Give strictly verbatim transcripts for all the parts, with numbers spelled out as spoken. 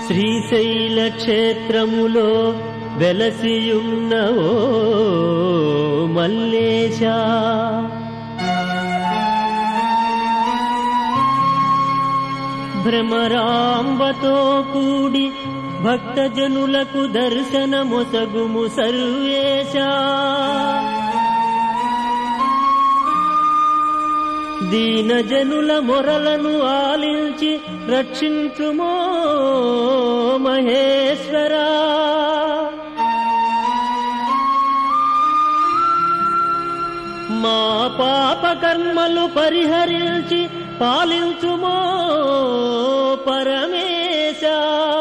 శ్రీశైల క్షేత్రములో వెలసియున్నవో మల్లేశా, భ్రమరాంబతో కూడి భక్తజనులకు దర్శనమొసగుము సర్వేశా, దీనజనుల మొరలను ఆలించి రక్షించుమో మహేశ్వరా, మా పాప కర్మలు పరిహరించి పాలించుమో పరమేశా.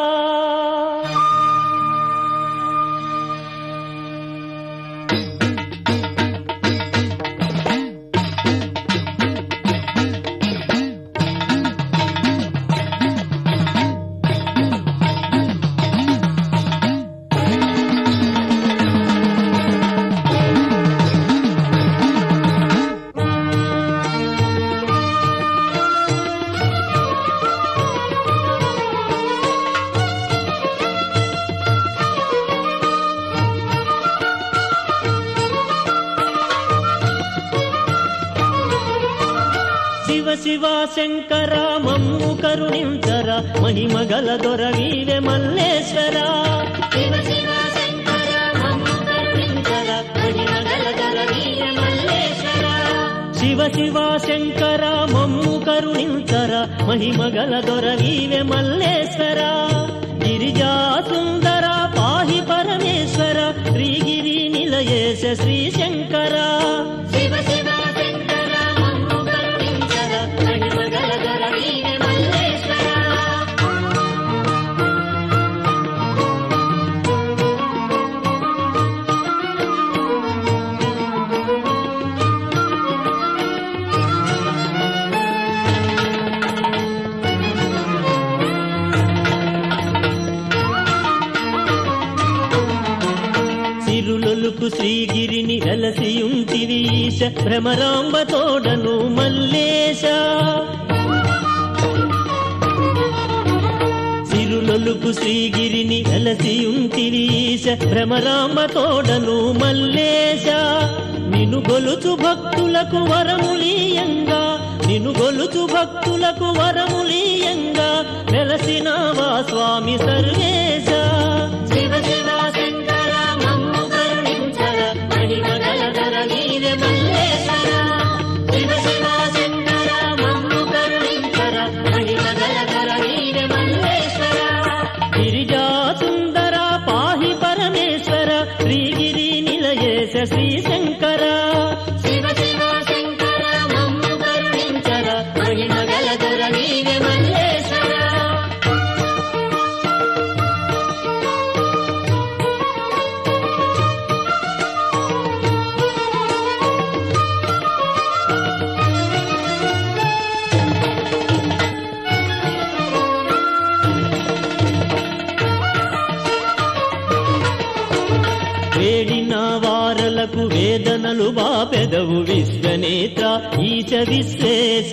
శివ శివ శంకర మమ్ము కరుణించరా, మహిమగల దొరవీవే మల్లేశ్వరా. శివ శివ శంకర మమ్ము కరుణించరా, మహిమగల దొరవీవే మల్లేశ్వరా. శివ శివ శంకర మమ్ము కరుణించరా, మహిమగల దొరవీవే మల్లేశ్వరా. గిరిజా సుందర పాహి పరమేశ్వర, శ్రీగిరి నిలయేశ శ్రీ శంకర. శివ శివ సిరులొలుకు శ్రీగిరిని వెలసియుంటివి ఈశ, భ్రమరాంబ తోడను మల్లేశ. సిరులొలుకు శ్రీగిరిని వెలసియుంటివి ఈశ, భ్రమరాంబ తోడను మల్లేశ. నిను గొలుచు భక్తులకు వరములీయంగా, నిను గొలుచు భక్తులకు వరములీయంగా వెలసినావా స్వామి సర్వేశ. శివ శివ శంకర మమ్ము కరుణించర, మహిమగల దొరవీవే మల్లేశ్వర. శివ శివ శంకర మమ్ము కరుణించర, మహిమగల దొరవీవే మల్లేశ్వర. గిరిజా సుందర పాహి పరమేశ్వర, శ్రీగిరి నిలయేశ శ్రీ శంకర. శివ శివ శంకర మమ్ము కరుణించర, మహిమగల దొరవీవే మల్లేశ్వర. వేడిన వారలకు వేదనలు బాపెదవు విశ్వనేత్ర ఈశ విశ్వేశ.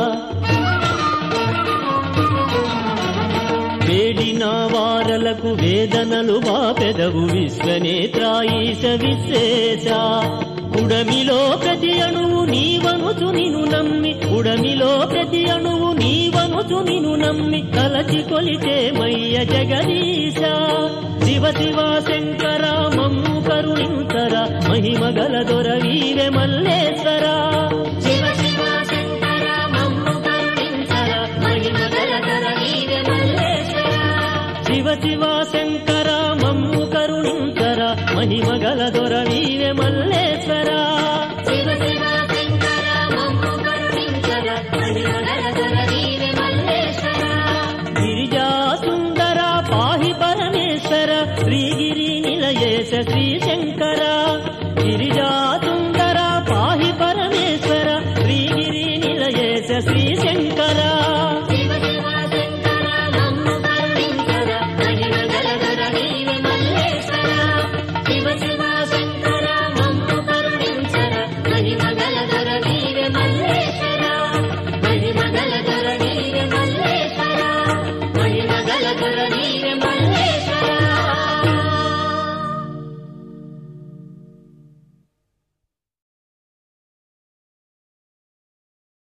వేడిన వారలకు వేదనలు బాపెదవు విశ్వనేత్ర ఈశ విశ్వేశ. ఉడమిలో ప్రతి అణువు నీవనుచు నిను నమ్మి, ఉడమిలో ప్రతి అణువు నీవనుచు నిను నమ్మి తలచి కొలిచే మయ్య జగదీశ. శివ శివ శంకర మమ్ము కరుణించర, మహిమగల దొరవీవే మల్లేశ్వర. శివ శివ శంకర మమ్ము కరుణించర, మహిమగల దొరవీవే మల్లేశ్వర. శివ శివ శంకర మమ్ము కరుణించర, మహిమగల దొర